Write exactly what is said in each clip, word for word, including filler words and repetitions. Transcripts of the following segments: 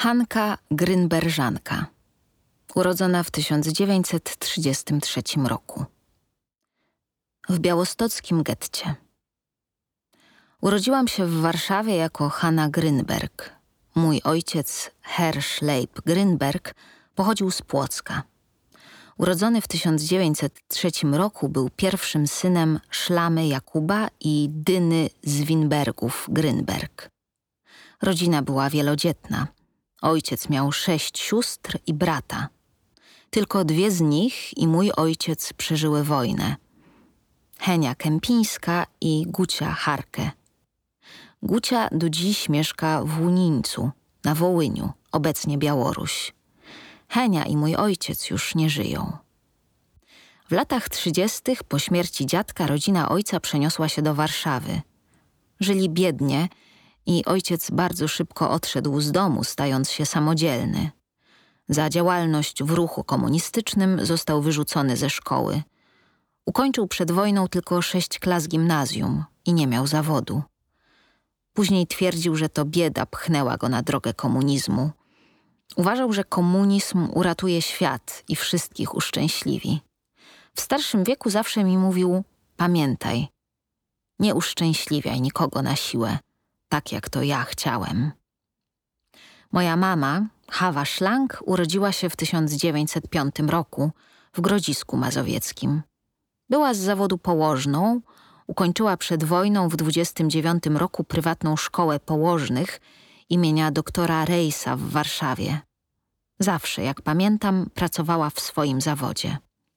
Hanka Grynberżanka, urodzona w tysiąc dziewięćset trzydziestym trzecim roku. W białostockim getcie. Urodziłam się w Warszawie jako Hanna Grynberg. Mój ojciec, Herr Schleip Grynberg, pochodził z Płocka. Urodzony w tysiąc dziewięćset trzecim roku, był pierwszym synem Szlamy Jakuba i Dyny z Winbergów Grynberg. Rodzina była wielodzietna. Ojciec miał sześć sióstr i brata. Tylko dwie z nich i mój ojciec przeżyły wojnę. Henia Kępińska i Gucia Harke. Gucia do dziś mieszka w Łunińcu, na Wołyniu, obecnie Białoruś. Henia i mój ojciec już nie żyją. W latach trzydziestych po śmierci dziadka rodzina ojca przeniosła się do Warszawy. Żyli biednie i ojciec bardzo szybko odszedł z domu, stając się samodzielny. Za działalność w ruchu komunistycznym został wyrzucony ze szkoły. Ukończył przed wojną tylko sześć klas gimnazjum i nie miał zawodu. Później twierdził, że to bieda pchnęła go na drogę komunizmu. Uważał, że komunizm uratuje świat i wszystkich uszczęśliwi. W starszym wieku zawsze mi mówił: pamiętaj, nie uszczęśliwiaj nikogo na siłę, tak jak to ja chciałem. Moja mama, Hawa Szlank, urodziła się w tysiąc dziewięćset piątym roku w Grodzisku Mazowieckim. Była z zawodu położną, ukończyła przed wojną w dwudziestym dziewiątym roku prywatną szkołę położnych imienia doktora Rejsa w Warszawie. Zawsze, jak pamiętam, pracowała w swoim zawodzie.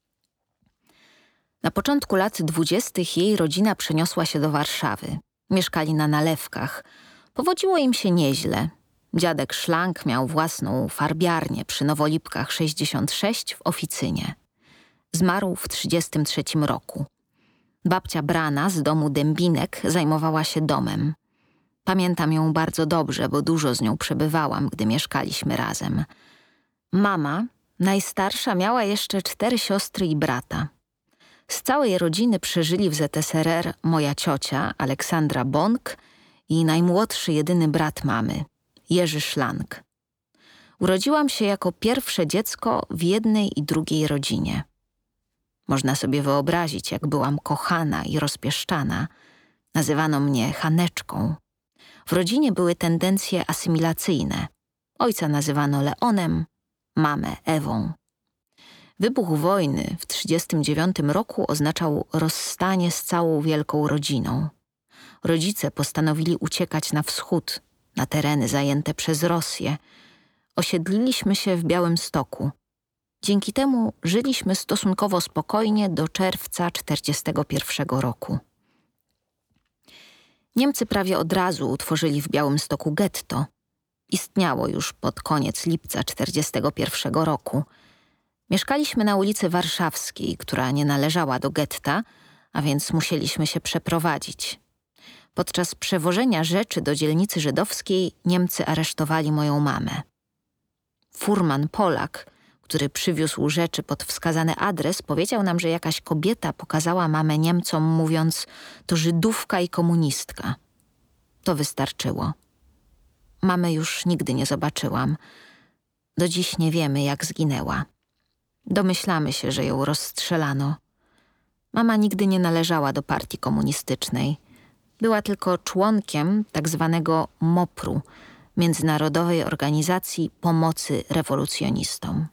Na początku lat dwudziestych jej rodzina przeniosła się do Warszawy. Mieszkali na Nalewkach. Powodziło im się nieźle. Dziadek Szlank miał własną farbiarnię przy Nowolipkach sześćdziesiąt sześć w Oficynie. Zmarł w trzydziestym trzecim roku. Babcia Brana z domu Dębinek zajmowała się domem. Pamiętam ją bardzo dobrze, bo dużo z nią przebywałam, gdy mieszkaliśmy razem. Mama, najstarsza, miała jeszcze cztery siostry i brata. Z całej rodziny przeżyli w Z S R R moja ciocia, Aleksandra Bąk, i najmłodszy jedyny brat mamy, Jerzy Szlank. Urodziłam się jako pierwsze dziecko w jednej i drugiej rodzinie. Można sobie wyobrazić, jak byłam kochana i rozpieszczana. Nazywano mnie Haneczką. W rodzinie były tendencje asymilacyjne. Ojca nazywano Leonem, mamę Ewą. Wybuch wojny w trzydziestym dziewiątym roku oznaczał rozstanie z całą wielką rodziną. Rodzice postanowili uciekać na wschód, na tereny zajęte przez Rosję. Osiedliliśmy się w Białymstoku. Dzięki temu żyliśmy stosunkowo spokojnie do czerwca czterdziestego pierwszego roku. Niemcy prawie od razu utworzyli w Białymstoku getto. Istniało już pod koniec lipca czterdziestego pierwszego roku. Mieszkaliśmy na ulicy Warszawskiej, która nie należała do getta, a więc musieliśmy się przeprowadzić. Podczas przewożenia rzeczy do dzielnicy żydowskiej Niemcy aresztowali moją mamę. Furman Polak, który przywiózł rzeczy pod wskazany adres, powiedział nam, że jakaś kobieta pokazała mamę Niemcom, mówiąc: to Żydówka i komunistka. To wystarczyło. Mamy już nigdy nie zobaczyłam. Do dziś nie wiemy, jak zginęła. Domyślamy się, że ją rozstrzelano. Mama nigdy nie należała do partii komunistycznej. Była tylko członkiem tak zwanego mopru, Międzynarodowej Organizacji Pomocy Rewolucjonistom.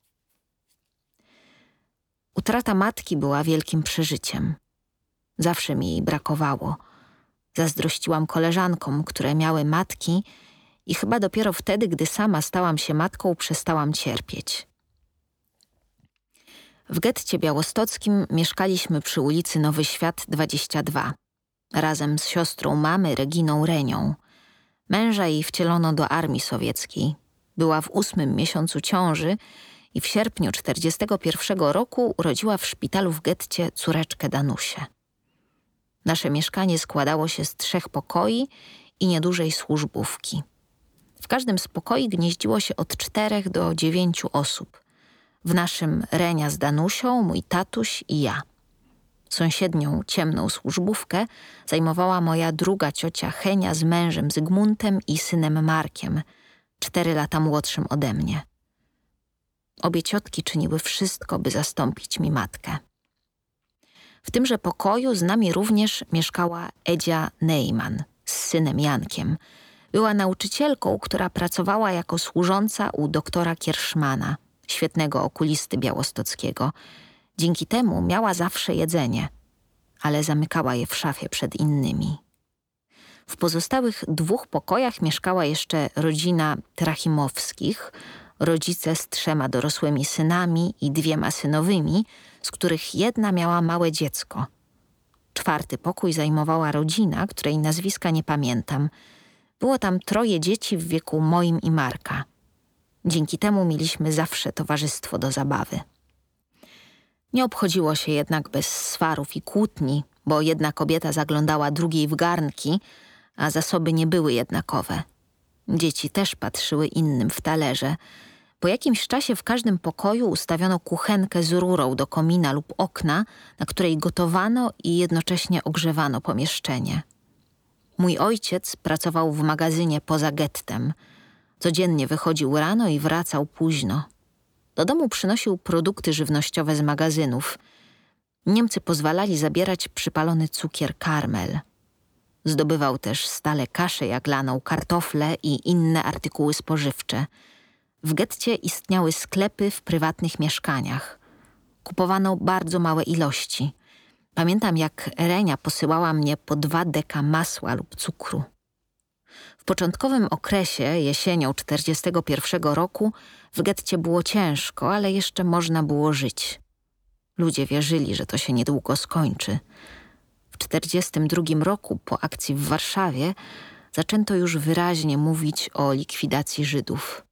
Utrata matki była wielkim przeżyciem. Zawsze mi jej brakowało. Zazdrościłam koleżankom, które miały matki, i chyba dopiero wtedy, gdy sama stałam się matką, przestałam cierpieć. W getcie białostockim mieszkaliśmy przy ulicy Nowy Świat dwadzieścia dwa. Razem z siostrą mamy, Reginą Renią. Męża jej wcielono do armii sowieckiej. Była w ósmym miesiącu ciąży i w sierpniu czterdziestego pierwszego roku urodziła w szpitalu w getcie córeczkę Danusię. Nasze mieszkanie składało się z trzech pokoi i niedużej służbówki. W każdym z pokoi gnieździło się od czterech do dziewięciu osób. W naszym Renia z Danusią, mój tatuś i ja. Sąsiednią ciemną służbówkę zajmowała moja druga ciocia Henia z mężem Zygmuntem i synem Markiem. cztery lata młodszym ode mnie. Obie ciotki czyniły wszystko, by zastąpić mi matkę. W tymże pokoju z nami również mieszkała Edzia Neyman z synem Jankiem. Była nauczycielką, która pracowała jako służąca u doktora Kierszmana, świetnego okulisty białostockiego. Dzięki temu miała zawsze jedzenie, ale zamykała je w szafie przed innymi. W pozostałych dwóch pokojach mieszkała jeszcze rodzina Trachimowskich, rodzice z trzema dorosłymi synami i dwiema synowymi, z których jedna miała małe dziecko. Czwarty pokój zajmowała rodzina, której nazwiska nie pamiętam. Było tam troje dzieci w wieku moim i Marka. Dzięki temu mieliśmy zawsze towarzystwo do zabawy. Nie obchodziło się jednak bez swarów i kłótni, bo jedna kobieta zaglądała drugiej w garnki, a zasoby nie były jednakowe. Dzieci też patrzyły innym w talerze. Po jakimś czasie w każdym pokoju ustawiono kuchenkę z rurą do komina lub okna, na której gotowano i jednocześnie ogrzewano pomieszczenie. Mój ojciec pracował w magazynie poza gettem. Codziennie wychodził rano i wracał późno. Do domu przynosił produkty żywnościowe z magazynów. Niemcy pozwalali zabierać przypalony cukier karmel. Zdobywał też stale kaszę jaglaną, kartofle i inne artykuły spożywcze. W getcie istniały sklepy w prywatnych mieszkaniach. Kupowano bardzo małe ilości. Pamiętam, jak Renia posyłała mnie po dwa deka masła lub cukru. W początkowym okresie, jesienią czterdziestego pierwszego roku, w getcie było ciężko, ale jeszcze można było żyć. Ludzie wierzyli, że to się niedługo skończy. W czterdziestym drugim roku, po akcji w Warszawie, zaczęto już wyraźnie mówić o likwidacji Żydów.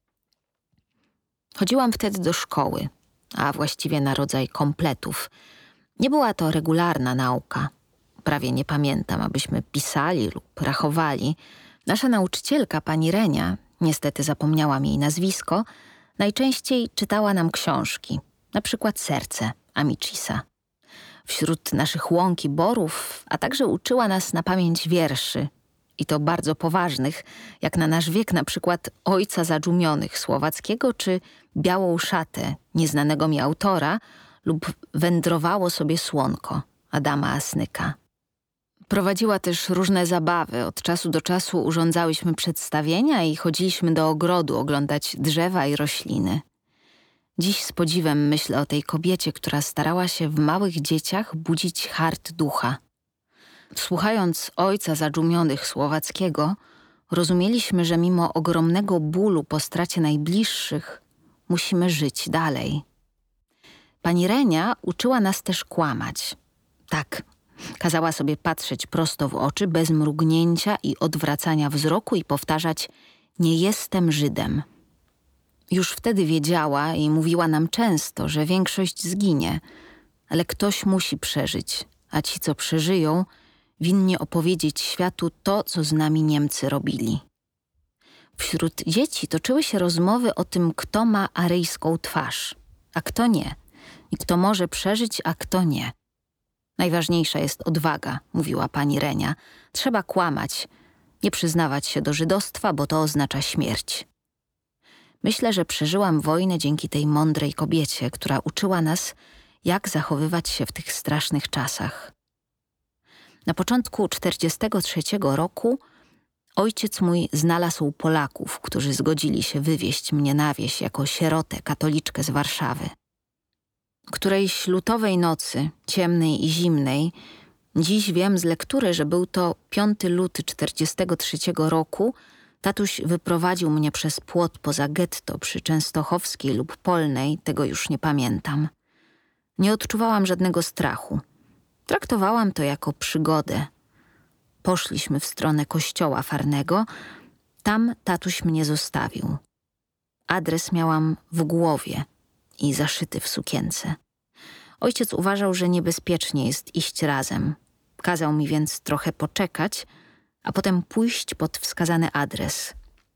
Chodziłam wtedy do szkoły, a właściwie na rodzaj kompletów. Nie była to regularna nauka. Prawie nie pamiętam, abyśmy pisali lub rachowali. Nasza nauczycielka, pani Renia, niestety zapomniałam jej nazwisko, najczęściej czytała nam książki, na przykład Serce Amicisa. Wśród naszych łąk i borów, a także uczyła nas na pamięć wierszy, i to bardzo poważnych, jak na nasz wiek na przykład Ojca Zadżumionych Słowackiego czy Białą szatę nieznanego mi autora lub Wędrowało sobie słonko Adama Asnyka. Prowadziła też różne zabawy. Od czasu do czasu urządzałyśmy przedstawienia i chodziliśmy do ogrodu oglądać drzewa i rośliny. Dziś z podziwem myślę o tej kobiecie, która starała się w małych dzieciach budzić hart ducha. Słuchając Ojca Zadżumionych Słowackiego, rozumieliśmy, że mimo ogromnego bólu po stracie najbliższych musimy żyć dalej. Pani Renia uczyła nas też kłamać. Tak, kazała sobie patrzeć prosto w oczy, bez mrugnięcia i odwracania wzroku i powtarzać: nie jestem Żydem. Już wtedy wiedziała i mówiła nam często, że większość zginie, ale ktoś musi przeżyć, a ci, co przeżyją, winni opowiedzieć światu to, co z nami Niemcy robili. Wśród dzieci toczyły się rozmowy o tym, kto ma aryjską twarz, a kto nie, i kto może przeżyć, a kto nie. Najważniejsza jest odwaga, mówiła pani Renia. Trzeba kłamać, nie przyznawać się do żydostwa, bo to oznacza śmierć. Myślę, że przeżyłam wojnę dzięki tej mądrej kobiecie, która uczyła nas, jak zachowywać się w tych strasznych czasach. Na początku czterdziestego trzeciego roku ojciec mój znalazł Polaków, którzy zgodzili się wywieźć mnie na wieś jako sierotę, katoliczkę z Warszawy. Którejś lutowej nocy, ciemnej i zimnej, dziś wiem z lektury, że był to piąty luty czterdziestego trzeciego roku, tatuś wyprowadził mnie przez płot poza getto przy Częstochowskiej lub Polnej, tego już nie pamiętam. Nie odczuwałam żadnego strachu. Traktowałam to jako przygodę. Poszliśmy w stronę kościoła Farnego. Tam tatuś mnie zostawił. Adres miałam w głowie i zaszyty w sukience. Ojciec uważał, że niebezpiecznie jest iść razem. Kazał mi więc trochę poczekać, a potem pójść pod wskazany adres.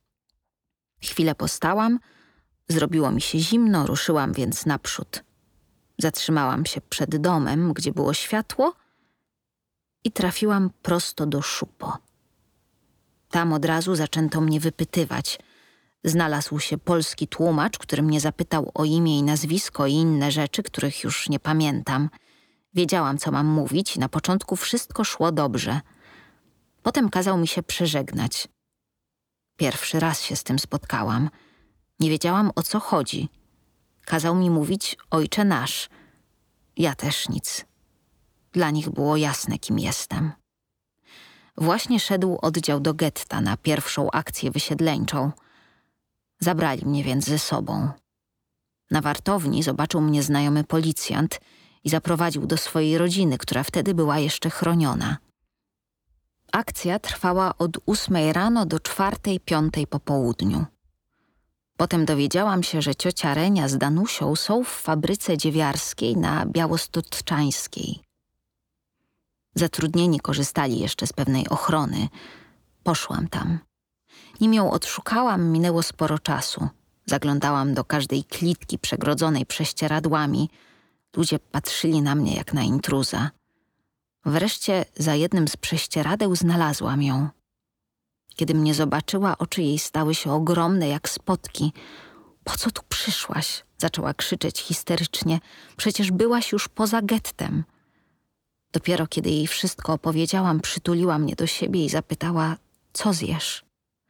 Chwilę postałam, zrobiło mi się zimno, ruszyłam więc naprzód. Zatrzymałam się przed domem, gdzie było światło i trafiłam prosto do szupo. Tam od razu zaczęto mnie wypytywać. Znalazł się polski tłumacz, który mnie zapytał o imię i nazwisko i inne rzeczy, których już nie pamiętam. Wiedziałam, co mam mówić i na początku wszystko szło dobrze. Potem kazał mi się przeżegnać. Pierwszy raz się z tym spotkałam. Nie wiedziałam, o co chodzi. Kazał mi mówić Ojcze nasz. Ja też nic. Dla nich było jasne, kim jestem. Właśnie szedł oddział do getta na pierwszą akcję wysiedleńczą. Zabrali mnie więc ze sobą. Na wartowni zobaczył mnie znajomy policjant i zaprowadził do swojej rodziny, która wtedy była jeszcze chroniona. Akcja trwała od ósmej rano do czwartej, piątej po południu. Potem dowiedziałam się, że ciocia Renia z Danusią są w fabryce dziewiarskiej na Białostoczańskiej. Zatrudnieni korzystali jeszcze z pewnej ochrony. Poszłam tam. Nim ją odszukałam, minęło sporo czasu. Zaglądałam do każdej klitki przegrodzonej prześcieradłami. Ludzie patrzyli na mnie jak na intruza. Wreszcie za jednym z prześcieradeł znalazłam ją. Kiedy mnie zobaczyła, oczy jej stały się ogromne jak spotki. Po co tu przyszłaś? Zaczęła krzyczeć histerycznie. Przecież byłaś już poza gettem. Dopiero kiedy jej wszystko opowiedziałam, przytuliła mnie do siebie i zapytała, co zjesz?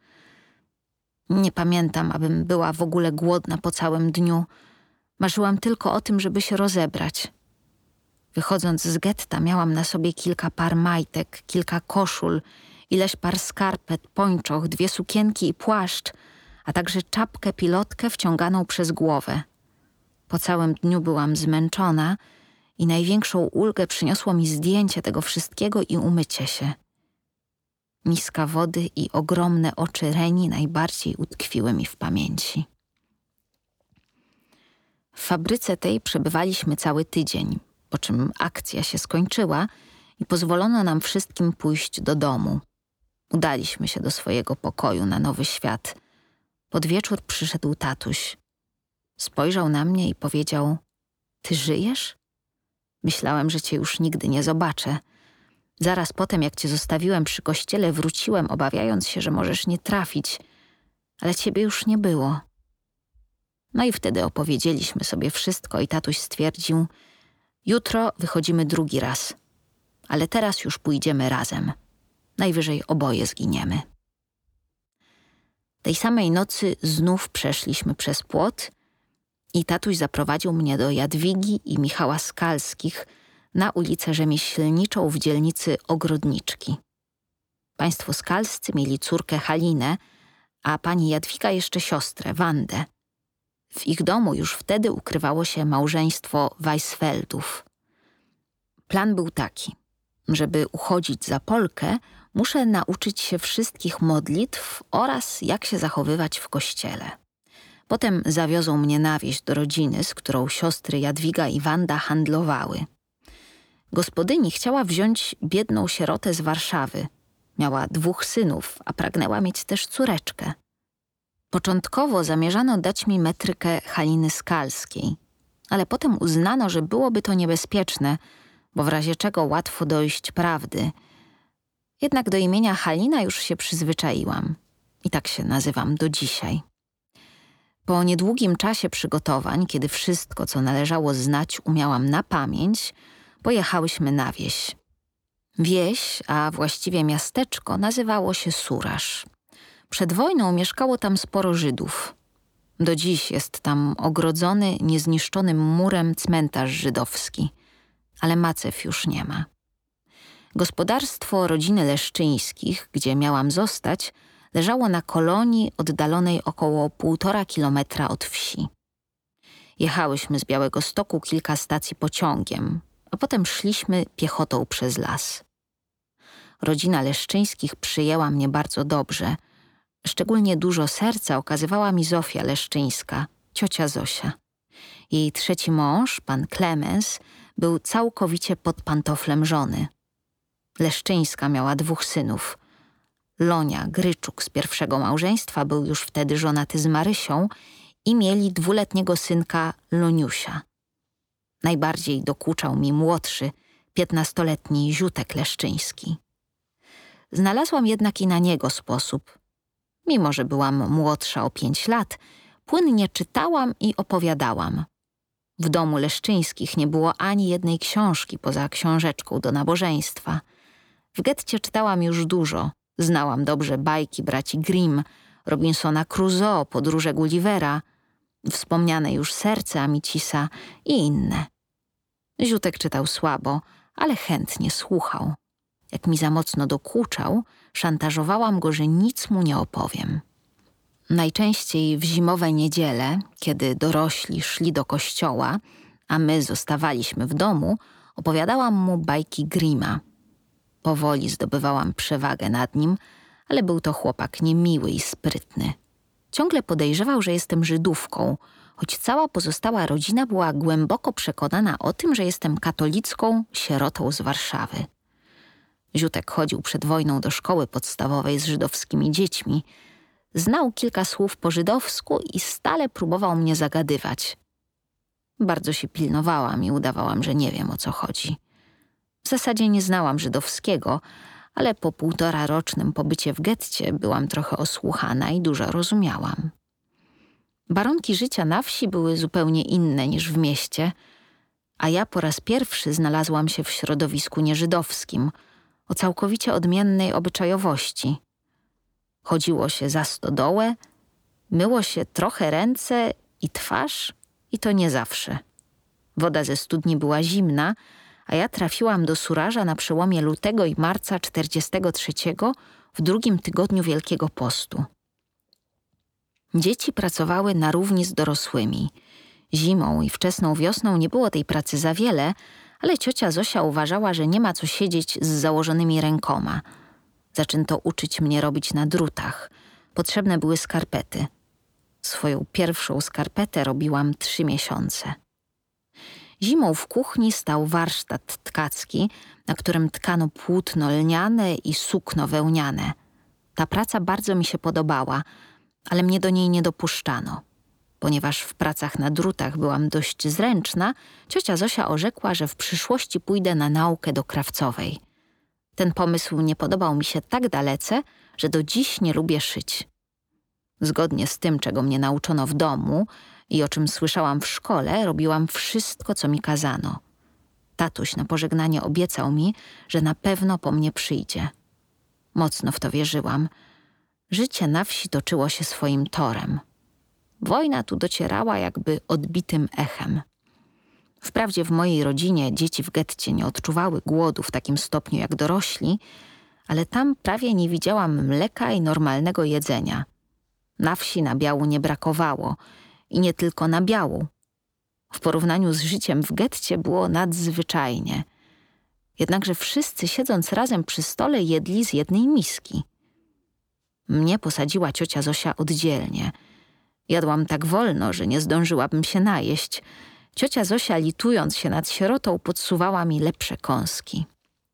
Nie pamiętam, abym była w ogóle głodna po całym dniu. Marzyłam tylko o tym, żeby się rozebrać. Wychodząc z getta miałam na sobie kilka par majtek, kilka koszul, ileś par skarpet, pończoch, dwie sukienki i płaszcz, a także czapkę pilotkę wciąganą przez głowę. Po całym dniu byłam zmęczona i największą ulgę przyniosło mi zdjęcie tego wszystkiego i umycie się. Miska wody i ogromne oczy Reni najbardziej utkwiły mi w pamięci. W fabryce tej przebywaliśmy cały tydzień, po czym akcja się skończyła i pozwolono nam wszystkim pójść do domu. Udaliśmy się do swojego pokoju na Nowy Świat. Pod wieczór przyszedł tatuś. Spojrzał na mnie i powiedział: ty żyjesz? Myślałem, że cię już nigdy nie zobaczę. Zaraz potem, jak cię zostawiłem przy kościele, wróciłem, obawiając się, że możesz nie trafić, ale ciebie już nie było. No i wtedy opowiedzieliśmy sobie wszystko i tatuś stwierdził: jutro wychodzimy drugi raz, ale teraz już pójdziemy razem. Najwyżej oboje zginiemy. Tej samej nocy znów przeszliśmy przez płot i tatuś zaprowadził mnie do Jadwigi i Michała Skalskich na ulicę Rzemieślniczą w dzielnicy Ogrodniczki. Państwo Skalscy mieli córkę Halinę, a pani Jadwiga jeszcze siostrę, Wandę. W ich domu już wtedy ukrywało się małżeństwo Weisfeldów. Plan był taki: żeby uchodzić za Polkę, muszę nauczyć się wszystkich modlitw oraz jak się zachowywać w kościele. Potem zawiozą mnie na wieś do rodziny, z którą siostry Jadwiga i Wanda handlowały. Gospodyni chciała wziąć biedną sierotę z Warszawy. Miała dwóch synów, a pragnęła mieć też córeczkę. Początkowo zamierzano dać mi metrykę Haliny Skalskiej, ale potem uznano, że byłoby to niebezpieczne, bo w razie czego łatwo dojść prawdy. Jednak do imienia Halina już się przyzwyczaiłam i tak się nazywam do dzisiaj. Po niedługim czasie przygotowań, kiedy wszystko, co należało znać, umiałam na pamięć, pojechałyśmy na wieś. Wieś, a właściwie miasteczko, nazywało się Suraż. Przed wojną mieszkało tam sporo Żydów. Do dziś jest tam ogrodzony niezniszczonym murem cmentarz żydowski, ale macew już nie ma. Gospodarstwo rodziny Leszczyńskich, gdzie miałam zostać, leżało na kolonii oddalonej około półtora kilometra od wsi. Jechałyśmy z Białegostoku kilka stacji pociągiem, a potem szliśmy piechotą przez las. Rodzina Leszczyńskich przyjęła mnie bardzo dobrze. Szczególnie dużo serca okazywała mi Zofia Leszczyńska, ciocia Zosia. Jej trzeci mąż, pan Klemens, był całkowicie pod pantoflem żony. Leszczyńska miała dwóch synów. Lonia Gryczuk z pierwszego małżeństwa był już wtedy żonaty z Marysią i mieli dwuletniego synka Loniusia. Najbardziej dokuczał mi młodszy, piętnastoletni Ziutek Leszczyński. Znalazłam jednak i na niego sposób. Mimo że byłam młodsza o pięć lat, płynnie czytałam i opowiadałam. W domu Leszczyńskich nie było ani jednej książki poza książeczką do nabożeństwa. W getcie czytałam już dużo. Znałam dobrze bajki braci Grimm, Robinsona Crusoe, Podróże Gullivera, wspomniane już Serce Amicisa i inne. Ziutek czytał słabo, ale chętnie słuchał. Jak mi za mocno dokuczał, szantażowałam go, że nic mu nie opowiem. Najczęściej w zimowe niedziele, kiedy dorośli szli do kościoła, a my zostawaliśmy w domu, opowiadałam mu bajki Grimma. Powoli zdobywałam przewagę nad nim, ale był to chłopak niemiły i sprytny. Ciągle podejrzewał, że jestem Żydówką, choć cała pozostała rodzina była głęboko przekonana o tym, że jestem katolicką sierotą z Warszawy. Ziutek chodził przed wojną do szkoły podstawowej z żydowskimi dziećmi. Znał kilka słów po żydowsku i stale próbował mnie zagadywać. Bardzo się pilnowałam i udawałam, że nie wiem, o co chodzi. W zasadzie nie znałam żydowskiego, ale po półtora rocznym pobycie w getcie byłam trochę osłuchana i dużo rozumiałam. Warunki życia na wsi były zupełnie inne niż w mieście, a ja po raz pierwszy znalazłam się w środowisku nieżydowskim, o całkowicie odmiennej obyczajowości. Chodziło się za stodołę, myło się trochę ręce i twarz i to nie zawsze. Woda ze studni była zimna, a ja trafiłam do Suraża na przełomie lutego i marca czterdziestego trzeciego w drugim tygodniu Wielkiego Postu. Dzieci pracowały na równi z dorosłymi. Zimą i wczesną wiosną nie było tej pracy za wiele, ale ciocia Zosia uważała, że nie ma co siedzieć z założonymi rękoma. Zaczęto uczyć mnie robić na drutach. Potrzebne były skarpety. Swoją pierwszą skarpetę robiłam trzy miesiące. Zimą w kuchni stał warsztat tkacki, na którym tkano płótno lniane i sukno wełniane. Ta praca bardzo mi się podobała, ale mnie do niej nie dopuszczano. Ponieważ w pracach na drutach byłam dość zręczna, ciocia Zosia orzekła, że w przyszłości pójdę na naukę do krawcowej. Ten pomysł nie podobał mi się tak dalece, że do dziś nie lubię szyć. Zgodnie z tym, czego mnie nauczono w domu i o czym słyszałam w szkole, robiłam wszystko, co mi kazano. Tatuś na pożegnanie obiecał mi, że na pewno po mnie przyjdzie. Mocno w to wierzyłam. Życie na wsi toczyło się swoim torem. Wojna tu docierała jakby odbitym echem. Wprawdzie w mojej rodzinie dzieci w getcie nie odczuwały głodu w takim stopniu jak dorośli, ale tam prawie nie widziałam mleka i normalnego jedzenia. Na wsi nabiału nie brakowało i nie tylko nabiału. W porównaniu z życiem w getcie było nadzwyczajnie. Jednakże wszyscy siedząc razem przy stole jedli z jednej miski. Mnie posadziła ciocia Zosia oddzielnie. Jadłam tak wolno, że nie zdążyłabym się najeść. Ciocia Zosia, litując się nad sierotą, podsuwała mi lepsze kąski.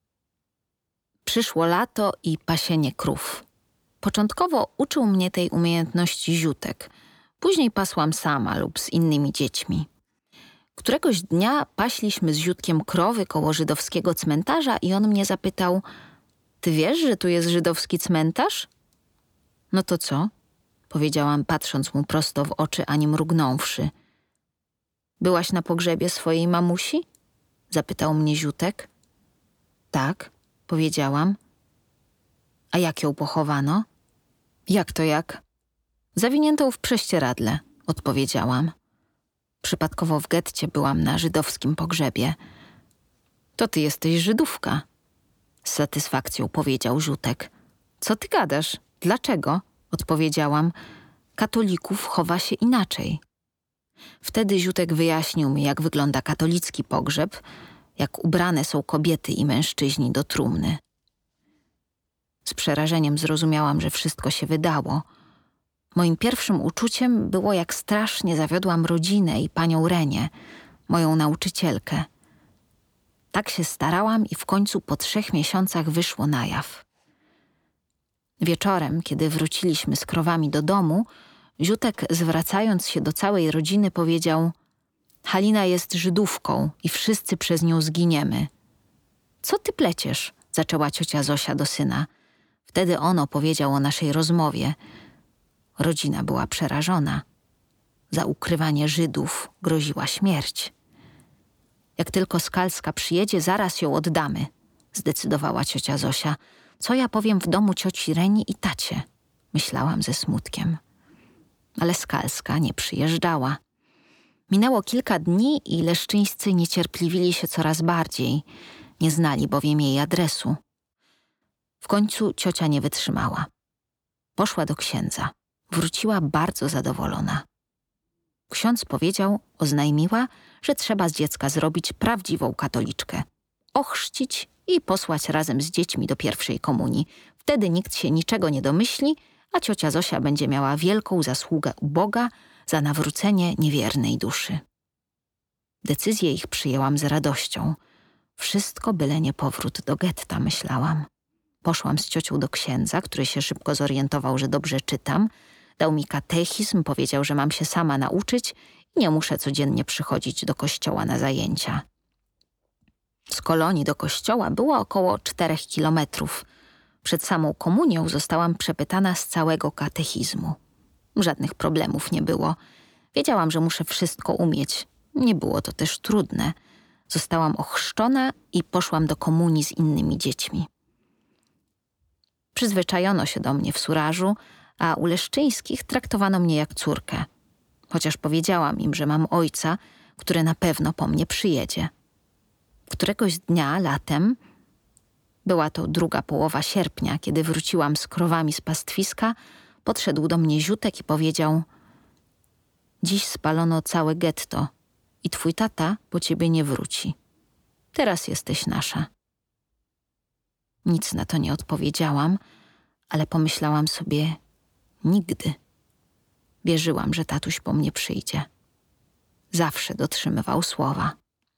Przyszło lato i pasienie krów. Początkowo uczył mnie tej umiejętności Ziutek. Później pasłam sama lub z innymi dziećmi. Któregoś dnia paśliśmy z Ziutkiem krowy koło żydowskiego cmentarza i on mnie zapytał: ty wiesz, że tu jest żydowski cmentarz? No to co? Powiedziałam, patrząc mu prosto w oczy, ani mrugnąwszy. Byłaś na pogrzebie swojej mamusi? Zapytał mnie Ziutek. Tak, powiedziałam. A jak ją pochowano? Jak to jak? Zawiniętą w prześcieradle, odpowiedziałam. Przypadkowo w getcie byłam na żydowskim pogrzebie. To ty jesteś Żydówka, z satysfakcją powiedział Ziutek. Co ty gadasz? Dlaczego? Odpowiedziałam. Katolików chowa się inaczej. Wtedy Ziutek wyjaśnił mi, jak wygląda katolicki pogrzeb, jak ubrane są kobiety i mężczyźni do trumny. Z przerażeniem zrozumiałam, że wszystko się wydało. Moim pierwszym uczuciem było, jak strasznie zawiodłam rodzinę i panią Renię, moją nauczycielkę. Tak się starałam i w końcu po trzech miesiącach wyszło na jaw. Wieczorem, kiedy wróciliśmy z krowami do domu, Ziutek, zwracając się do całej rodziny, powiedział: Halina jest Żydówką i wszyscy przez nią zginiemy. Co ty pleciesz? Zaczęła ciocia Zosia do syna. Wtedy on opowiedział o naszej rozmowie. Rodzina była przerażona. Za ukrywanie Żydów groziła śmierć. Jak tylko Skalska przyjedzie, zaraz ją oddamy, zdecydowała ciocia Zosia. Co ja powiem w domu cioci Reni i tacie? Myślałam ze smutkiem. Ale Skalska nie przyjeżdżała. Minęło kilka dni i leszczyńscy niecierpliwili się coraz bardziej. Nie znali bowiem jej adresu. W końcu ciocia nie wytrzymała. Poszła do księdza. Wróciła bardzo zadowolona. Ksiądz powiedział, oznajmiła, że trzeba z dziecka zrobić prawdziwą katoliczkę. Ochrzcić i posłać razem z dziećmi do pierwszej komunii. Wtedy nikt się niczego nie domyśli, a ciocia Zosia będzie miała wielką zasługę u Boga za nawrócenie niewiernej duszy. Decyzję ich przyjęłam z radością. Wszystko byle nie powrót do getta, myślałam. Poszłam z ciocią do księdza, który się szybko zorientował, że dobrze czytam. Dał mi katechizm, powiedział, że mam się sama nauczyć i nie muszę codziennie przychodzić do kościoła na zajęcia. Z Kolonii do kościoła było około czterech kilometrów. Przed samą komunią zostałam przepytana z całego katechizmu. Żadnych problemów nie było. Wiedziałam, że muszę wszystko umieć. Nie było to też trudne. Zostałam ochrzczona i poszłam do komunii z innymi dziećmi. Przyzwyczajono się do mnie w Surażu, a u Leszczyńskich traktowano mnie jak córkę. Chociaż powiedziałam im, że mam ojca, który na pewno po mnie przyjedzie. Któregoś dnia, latem, była to druga połowa sierpnia, kiedy wróciłam z krowami z pastwiska, podszedł do mnie Ziutek i powiedział: dziś spalono całe getto i twój tata po ciebie nie wróci. Teraz jesteś nasza. Nic na to nie odpowiedziałam, ale pomyślałam sobie: nigdy. Wierzyłam, że tatuś po mnie przyjdzie. Zawsze dotrzymywał słowa.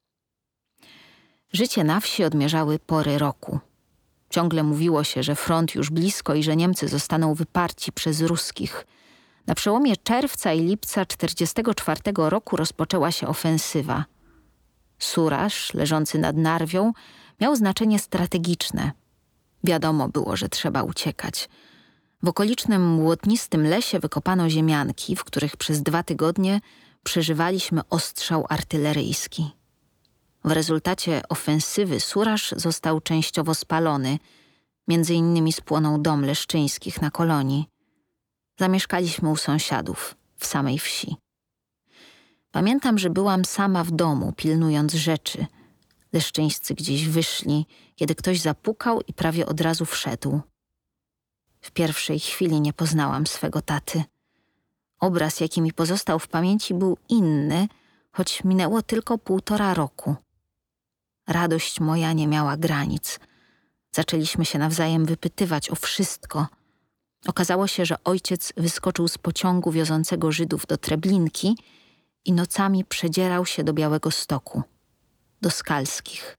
Życie na wsi odmierzały pory roku. Ciągle mówiło się, że front już blisko i że Niemcy zostaną wyparci przez ruskich. Na przełomie czerwca i lipca czterdziestego czwartego roku rozpoczęła się ofensywa. Suraż, leżący nad Narwią, miał znaczenie strategiczne. Wiadomo było, że trzeba uciekać. W okolicznym młotnistym lesie wykopano ziemianki, w których przez dwa tygodnie przeżywaliśmy ostrzał artyleryjski. W rezultacie ofensywy Suraż został częściowo spalony. Między innymi spłonął dom Leszczyńskich na Kolonii. Zamieszkaliśmy u sąsiadów, w samej wsi. Pamiętam, że byłam sama w domu, pilnując rzeczy. Leszczyńscy gdzieś wyszli, kiedy ktoś zapukał i prawie od razu wszedł. W pierwszej chwili nie poznałam swego taty. Obraz, jaki mi pozostał w pamięci, był inny, choć minęło tylko półtora roku. Radość moja nie miała granic. Zaczęliśmy się nawzajem wypytywać o wszystko. Okazało się, że ojciec wyskoczył z pociągu wiozącego Żydów do Treblinki i nocami przedzierał się do Białegostoku, do Skalskich.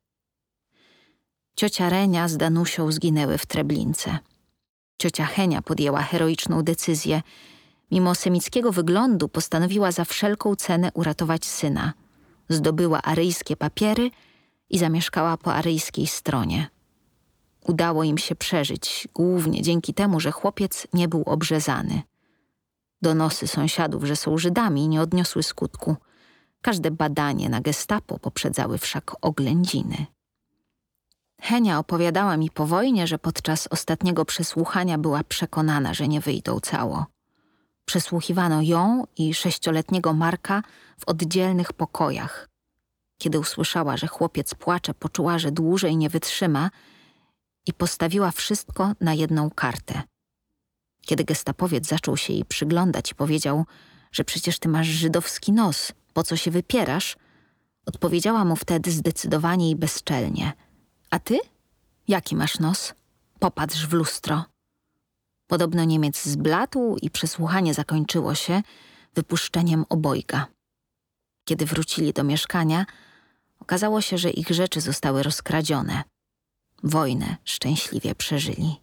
Ciocia Renia z Danusią zginęły w Treblince. Ciocia Henia podjęła heroiczną decyzję. Mimo semickiego wyglądu postanowiła za wszelką cenę uratować syna. Zdobyła aryjskie papiery i zamieszkała po aryjskiej stronie. Udało im się przeżyć, głównie dzięki temu, że chłopiec nie był obrzezany. Donosy sąsiadów, że są Żydami, nie odniosły skutku. Każde badanie na gestapo poprzedzały wszak oględziny. Henia opowiadała mi po wojnie, że podczas ostatniego przesłuchania była przekonana, że nie wyjdą cało. Przesłuchiwano ją i sześcioletniego Marka w oddzielnych pokojach. Kiedy usłyszała, że chłopiec płacze, poczuła, że dłużej nie wytrzyma i postawiła wszystko na jedną kartę. Kiedy gestapowiec zaczął się jej przyglądać i powiedział, że przecież ty masz żydowski nos, po co się wypierasz, odpowiedziała mu wtedy zdecydowanie i bezczelnie: a ty? Jaki masz nos? Popatrz w lustro. Podobno Niemiec zbladł i przesłuchanie zakończyło się wypuszczeniem obojga. Kiedy wrócili do mieszkania, okazało się, że ich rzeczy zostały rozkradzione. Wojnę szczęśliwie przeżyli.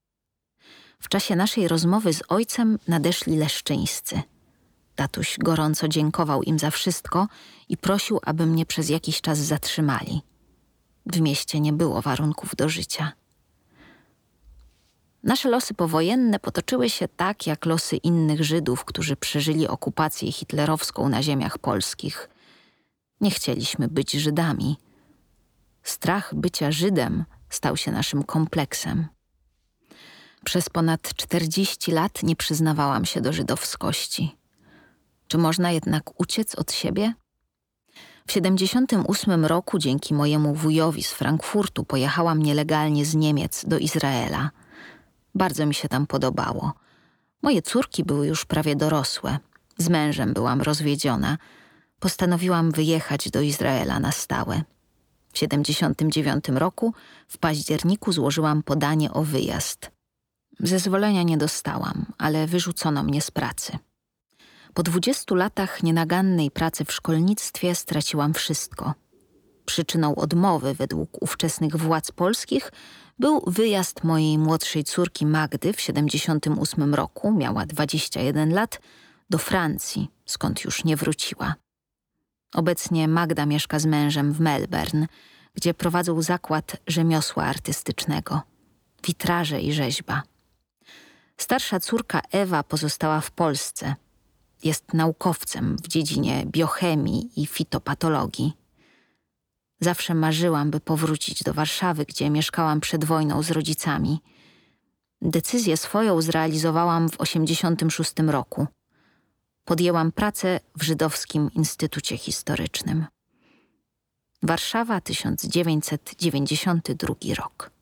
W czasie naszej rozmowy z ojcem nadeszli Leszczyńscy. Tatuś gorąco dziękował im za wszystko i prosił, aby mnie przez jakiś czas zatrzymali. W mieście nie było warunków do życia. Nasze losy powojenne potoczyły się tak, jak losy innych Żydów, którzy przeżyli okupację hitlerowską na ziemiach polskich. Nie chcieliśmy być Żydami. Strach bycia Żydem stał się naszym kompleksem. Przez ponad czterdzieści lat nie przyznawałam się do żydowskości. Czy można jednak uciec od siebie? W siedemdziesiątym ósmym roku dzięki mojemu wujowi z Frankfurtu pojechałam nielegalnie z Niemiec do Izraela. Bardzo mi się tam podobało. Moje córki były już prawie dorosłe. Z mężem byłam rozwiedziona. Postanowiłam wyjechać do Izraela na stałe. W siedemdziesiątym dziewiątym roku w październiku złożyłam podanie o wyjazd. Zezwolenia nie dostałam, ale wyrzucono mnie z pracy. Po dwudziestu latach nienagannej pracy w szkolnictwie straciłam wszystko. Przyczyną odmowy według ówczesnych władz polskich był wyjazd mojej młodszej córki Magdy w siedemdziesiątym ósmym roku, miała dwadzieścia jeden lat, do Francji, skąd już nie wróciła. Obecnie Magda mieszka z mężem w Melbourne, gdzie prowadzą zakład rzemiosła artystycznego, witraże i rzeźba. Starsza córka Ewa pozostała w Polsce. Jest naukowcem w dziedzinie biochemii i fitopatologii. Zawsze marzyłam, by powrócić do Warszawy, gdzie mieszkałam przed wojną z rodzicami. Decyzję swoją zrealizowałam w osiemdziesiątym szóstym roku. Podjęłam pracę w Żydowskim Instytucie Historycznym. Warszawa, tysiąc dziewięćset dziewięćdziesiąty drugi rok.